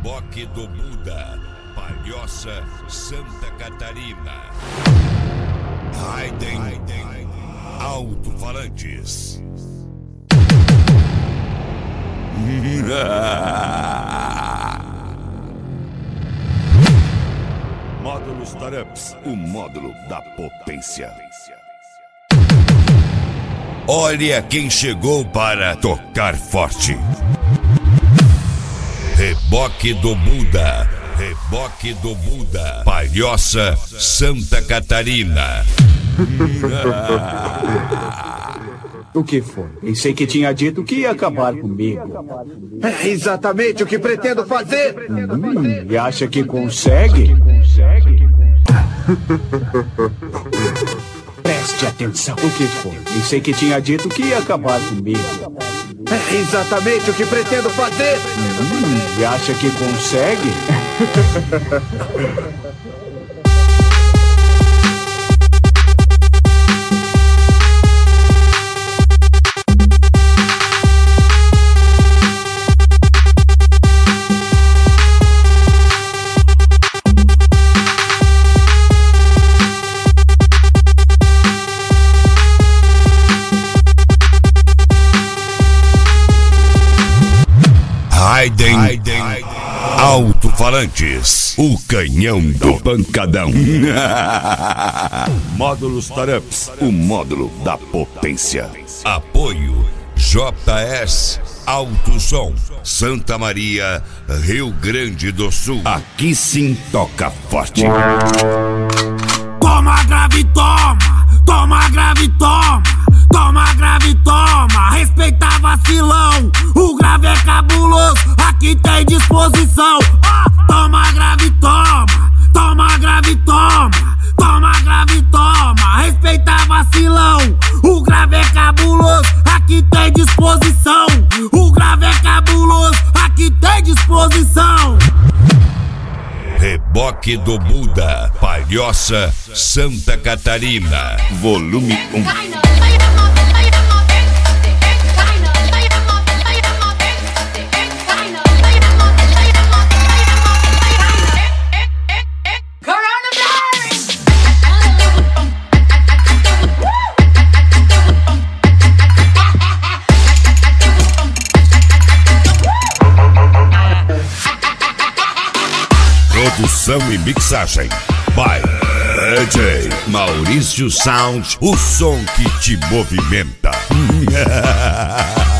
Reboque do Buda, Palhoça, Santa Catarina. Raiden, alto-falantes. Módulo Startups, o módulo da potência. Olha quem chegou para tocar forte. Reboque do Buda, Reboque do Buda, Palhoça, Santa Catarina. O que foi? Pensei que tinha dito que ia acabar comigo. É exatamente o que pretendo fazer. E acha que consegue? Preste atenção. O que foi? Pensei que tinha dito que ia acabar comigo. É exatamente o que pretendo fazer. E acha que consegue? Raiden, alto-falantes, o canhão do pancadão. Módulo Startups, o módulo da potência. Apoio JS Alto Som, Santa Maria, Rio Grande do Sul. Aqui sim toca forte. Toma grave, toma, toma grave, toma, toma grave, toma, respeita vacilão, o grave é cabuloso, aqui tem disposição. Toma grave, toma, toma grave, toma, toma grave, toma, respeita vacilão, o grave é cabuloso, aqui tem disposição. O grave é cabuloso, aqui tem disposição. Reboque do Buda, Palhoça, Santa Catarina. Volume 1. Produção e mixagem by DJ Maurício Sound, o som que te movimenta.